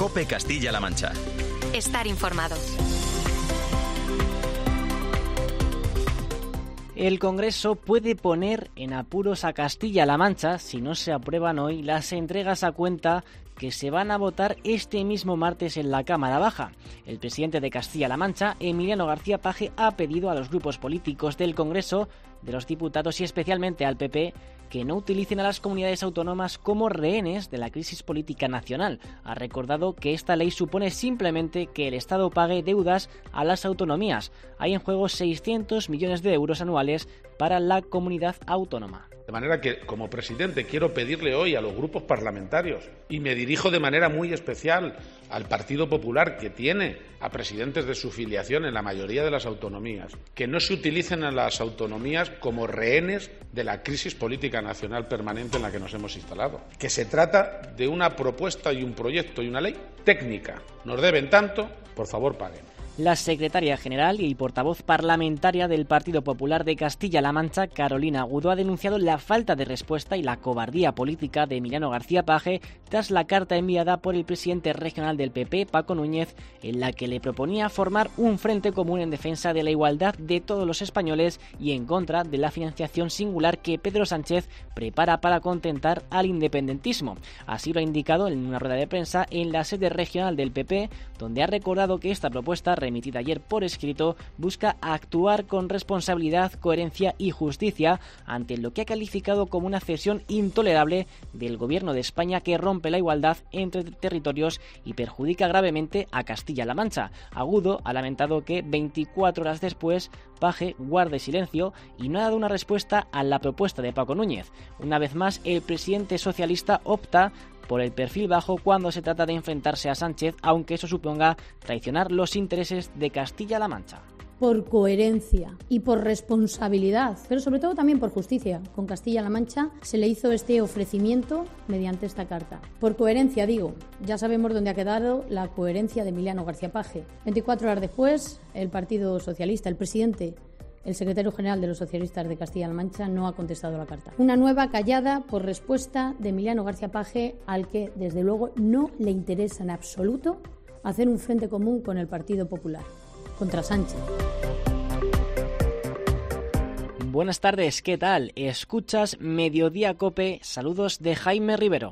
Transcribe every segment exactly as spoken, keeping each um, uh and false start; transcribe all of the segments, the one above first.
COPE Castilla-La Mancha. Estar informados. El Congreso puede poner en apuros a Castilla-La Mancha si no se aprueban hoy las entregas a cuenta que se van a votar este mismo martes en la Cámara Baja. El presidente de Castilla-La Mancha, Emiliano García Paje, ha pedido a los grupos políticos del Congreso, de los diputados y especialmente al P P, que no utilicen a las comunidades autónomas como rehenes de la crisis política nacional. Ha recordado que esta ley supone simplemente que el Estado pague deudas a las autonomías. Hay en juego seiscientos millones de euros anuales para la comunidad autónoma. De manera que, como presidente, quiero pedirle hoy a los grupos parlamentarios, y me dirijo de manera muy especial al Partido Popular, que tiene a presidentes de su filiación en la mayoría de las autonomías, que no se utilicen a las autonomías como rehenes de la crisis política nacional permanente en la que nos hemos instalado. Que se trata de una propuesta y un proyecto y una ley técnica. Nos deben tanto, por favor paguen. La secretaria general y portavoz parlamentaria del Partido Popular de Castilla-La Mancha, Carolina Agudo, ha denunciado la falta de respuesta y la cobardía política de Emiliano García Paje tras la carta enviada por el presidente regional del P P, Paco Núñez, en la que le proponía formar un frente común en defensa de la igualdad de todos los españoles y en contra de la financiación singular que Pedro Sánchez prepara para contentar al independentismo. Así lo ha indicado en una rueda de prensa en la sede regional del P P, donde ha recordado que esta propuesta, remitida ayer por escrito, busca actuar con responsabilidad, coherencia y justicia ante lo que ha calificado como una cesión intolerable del Gobierno de España que rompe la igualdad entre territorios y perjudica gravemente a Castilla-La Mancha. Agudo ha lamentado que veinticuatro horas después Paje guarde silencio y no ha dado una respuesta a la propuesta de Paco Núñez. Una vez más, el presidente socialista opta por el perfil bajo cuando se trata de enfrentarse a Sánchez, aunque eso suponga traicionar los intereses de Castilla-La Mancha. Por coherencia y por responsabilidad, pero sobre todo también por justicia. Con Castilla-La Mancha se le hizo este ofrecimiento mediante esta carta. Por coherencia, digo, ya sabemos dónde ha quedado la coherencia de Emiliano García Paje. veinticuatro horas después, el Partido Socialista, el presidente, el secretario general de los socialistas de Castilla-La Mancha, no ha contestado la carta. Una nueva callada por respuesta de Emiliano García Paje, al que, desde luego, no le interesa en absoluto hacer un frente común con el Partido Popular contra Sánchez. Buenas tardes, ¿qué tal? Escuchas Mediodía Cope. Saludos de Jaime Rivero.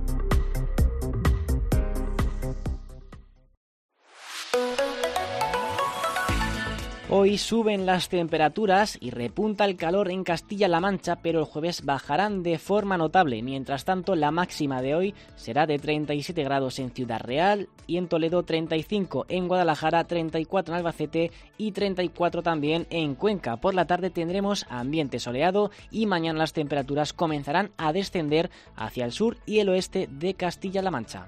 Hoy suben las temperaturas y repunta el calor en Castilla-La Mancha, pero el jueves bajarán de forma notable. Mientras tanto, la máxima de hoy será de treinta y siete grados en Ciudad Real y en Toledo treinta y cinco, en Guadalajara treinta y cuatro en Albacete y treinta y cuatro también en Cuenca. Por la tarde tendremos ambiente soleado y mañana las temperaturas comenzarán a descender hacia el sur y el oeste de Castilla-La Mancha.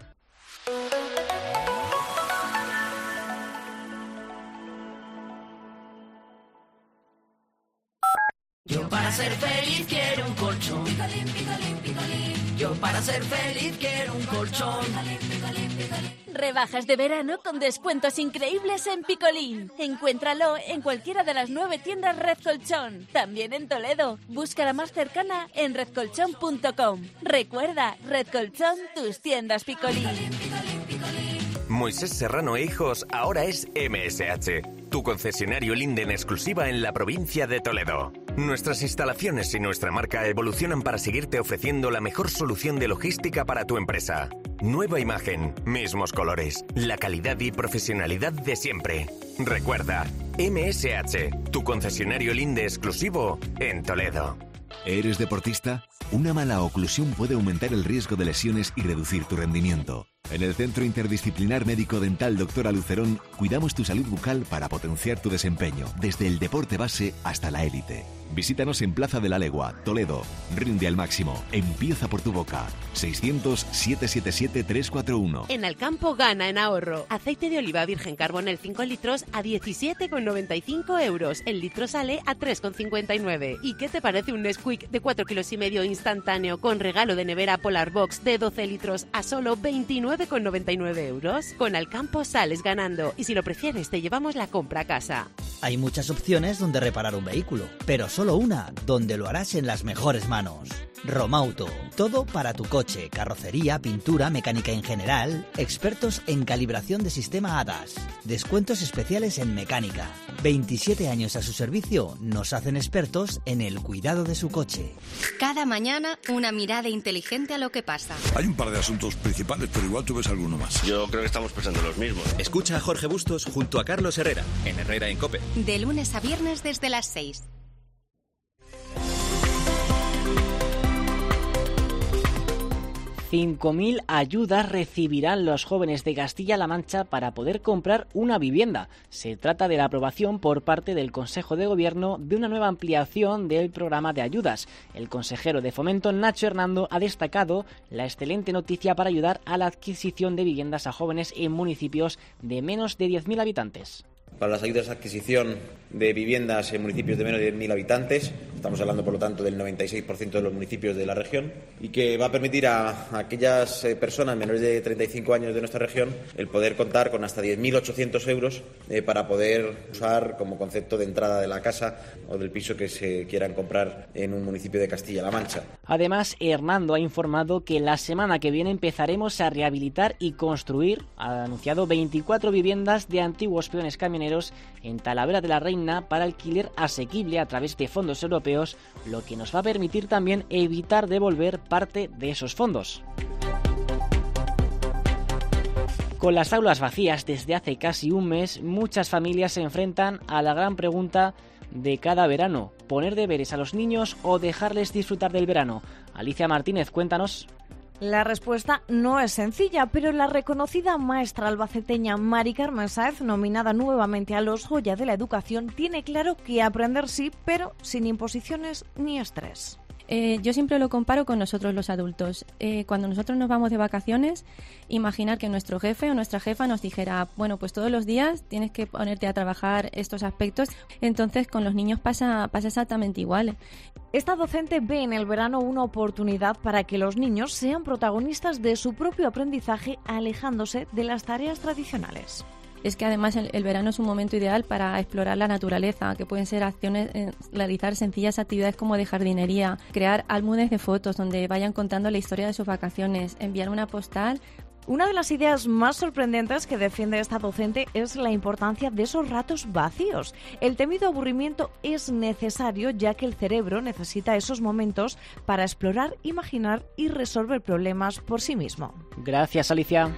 Yo para ser feliz quiero un colchón. Picolín, picolín, picolín. Yo para ser feliz quiero un colchón. Picolín, picolín, picolín. Rebajas de verano con descuentos increíbles en Picolín. Encuéntralo en cualquiera de las nueve tiendas Red Colchón. También en Toledo. Busca la más cercana en red colchón punto com. Recuerda, Red Colchón, tus tiendas Picolín. Picolín, picolín, picolín. Moisés Serrano e Hijos ahora es M S H, tu concesionario Linde en exclusiva en la provincia de Toledo. Nuestras instalaciones y nuestra marca evolucionan para seguirte ofreciendo la mejor solución de logística para tu empresa. Nueva imagen, mismos colores, la calidad y profesionalidad de siempre. Recuerda, M S H, tu concesionario Linde exclusivo en Toledo. ¿Eres deportista? Una mala oclusión puede aumentar el riesgo de lesiones y reducir tu rendimiento. En el Centro Interdisciplinar Médico Dental Doctora Lucerón cuidamos tu salud bucal para potenciar tu desempeño, desde el deporte base hasta la élite. Visítanos en Plaza de la Legua, Toledo. Rinde al máximo. Empieza por tu boca. seiscientos, setecientos setenta y siete, trescientos cuarenta y uno. En Alcampo gana en ahorro. Aceite de oliva virgen carbonel cinco litros a diecisiete con noventa y cinco euros. El litro sale a tres con cincuenta y nueve. ¿Y qué te parece un Nesquik de cuatro kilos y medio instantáneo con regalo de nevera Polar Box de doce litros a solo veintinueve con noventa y nueve euros? Con Alcampo sales ganando y si lo prefieres te llevamos la compra a casa. Hay muchas opciones donde reparar un vehículo, pero solo una donde lo harás en las mejores manos. Romauto, todo para tu coche, carrocería, pintura, mecánica en general, expertos en calibración de sistema A D A S, descuentos especiales en mecánica. veintisiete años a su servicio nos hacen expertos en el cuidado de su coche. Cada mañana una mirada inteligente a lo que pasa. Hay un par de asuntos principales, pero igual tú ves alguno más. Yo creo que estamos pensando los mismos. Escucha a Jorge Bustos junto a Carlos Herrera, en Herrera en COPE. De lunes a viernes desde las seis. cinco mil ayudas recibirán los jóvenes de Castilla-La Mancha para poder comprar una vivienda. Se trata de la aprobación por parte del Consejo de Gobierno de una nueva ampliación del programa de ayudas. El consejero de Fomento, Nacho Hernando, ha destacado la excelente noticia para ayudar a la adquisición de viviendas a jóvenes en municipios de menos de diez mil habitantes. Para las ayudas de adquisición de viviendas en municipios de menos de diez mil habitantes, estamos hablando por lo tanto del noventa y seis por ciento de los municipios de la región, y que va a permitir a, a aquellas eh, personas menores de treinta y cinco años de nuestra región el poder contar con hasta diez mil ochocientos euros eh, para poder usar como concepto de entrada de la casa o del piso que se quieran comprar en un municipio de Castilla-La Mancha. Además, Hernando ha informado que la semana que viene empezaremos a rehabilitar y construir, ha anunciado, veinticuatro viviendas de antiguos peones camioneros en Talavera de la Reina para alquiler asequible a través de fondos europeos, lo que nos va a permitir también evitar devolver parte de esos fondos. Con las aulas vacías desde hace casi un mes, muchas familias se enfrentan a la gran pregunta de cada verano: ¿poner deberes a los niños o dejarles disfrutar del verano? Alicia Martínez, cuéntanos. La respuesta no es sencilla, pero la reconocida maestra albaceteña Mari Carmen Sáez, nominada nuevamente a los Goya de la Educación, tiene claro que aprender sí, pero sin imposiciones ni estrés. Eh, yo siempre lo comparo con nosotros los adultos. Eh, cuando nosotros nos vamos de vacaciones, imaginar que nuestro jefe o nuestra jefa nos dijera, bueno, pues todos los días tienes que ponerte a trabajar estos aspectos. Entonces con los niños pasa, pasa exactamente igual. Esta docente ve en el verano una oportunidad para que los niños sean protagonistas de su propio aprendizaje, alejándose de las tareas tradicionales. Es que además el, el verano es un momento ideal para explorar la naturaleza, que pueden ser acciones, eh, realizar sencillas actividades como de jardinería, crear álbumes de fotos donde vayan contando la historia de sus vacaciones, enviar una postal. Una de las ideas más sorprendentes que defiende esta docente es la importancia de esos ratos vacíos. El temido aburrimiento es necesario, ya que el cerebro necesita esos momentos para explorar, imaginar y resolver problemas por sí mismo. Gracias, Alicia.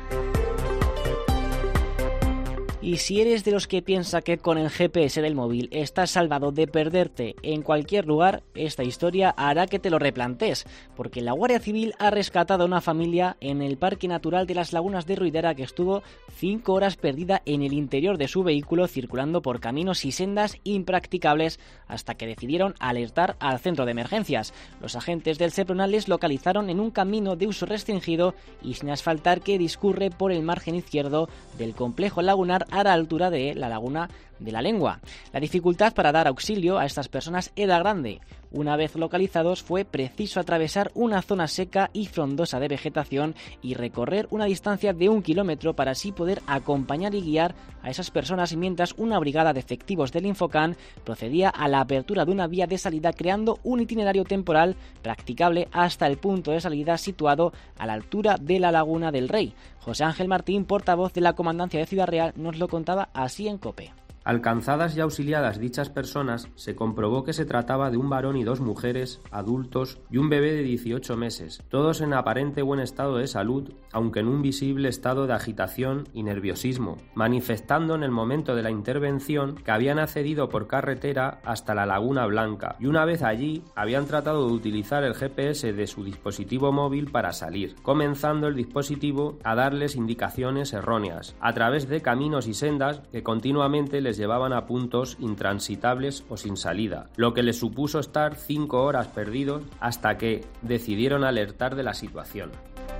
Y si eres de los que piensa que con el G P S del móvil estás salvado de perderte en cualquier lugar, esta historia hará que te lo replantees, porque la Guardia Civil ha rescatado a una familia en el Parque Natural de las Lagunas de Ruidera que estuvo cinco horas perdida en el interior de su vehículo circulando por caminos y sendas impracticables hasta que decidieron alertar al centro de emergencias. Los agentes del Seprona les localizaron en un camino de uso restringido y sin asfaltar que discurre por el margen izquierdo del complejo lagunar a la altura de la Laguna de la Lengua. La dificultad para dar auxilio a estas personas era grande. Una vez localizados fue preciso atravesar una zona seca y frondosa de vegetación y recorrer una distancia de un kilómetro para así poder acompañar y guiar a esas personas mientras una brigada de efectivos del Infocan procedía a la apertura de una vía de salida creando un itinerario temporal practicable hasta el punto de salida situado a la altura de la Laguna del Rey. José Ángel Martín, portavoz de la Comandancia de Ciudad Real, nos lo contaba así en COPE. Alcanzadas y auxiliadas dichas personas, se comprobó que se trataba de un varón y dos mujeres, adultos y un bebé de dieciocho meses, todos en aparente buen estado de salud, aunque en un visible estado de agitación y nerviosismo, manifestando en el momento de la intervención que habían accedido por carretera hasta la Laguna Blanca y una vez allí habían tratado de utilizar el G P S de su dispositivo móvil para salir, comenzando el dispositivo a darles indicaciones erróneas, a través de caminos y sendas que continuamente les llevaban a puntos intransitables o sin salida, lo que les supuso estar cinco horas perdidos hasta que decidieron alertar de la situación.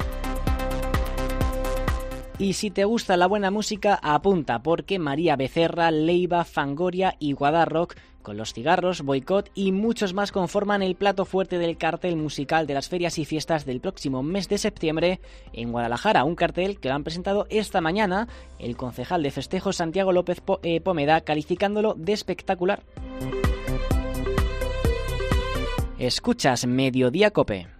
Y si te gusta la buena música, apunta, porque María Becerra, Leiva, Fangoria y Guadarrock, con Los Cigarros, Boicot y muchos más conforman el plato fuerte del cartel musical de las ferias y fiestas del próximo mes de septiembre en Guadalajara, un cartel que lo han presentado esta mañana el concejal de festejos Santiago López Pomeda, calificándolo de espectacular. Escuchas Mediodía Cope.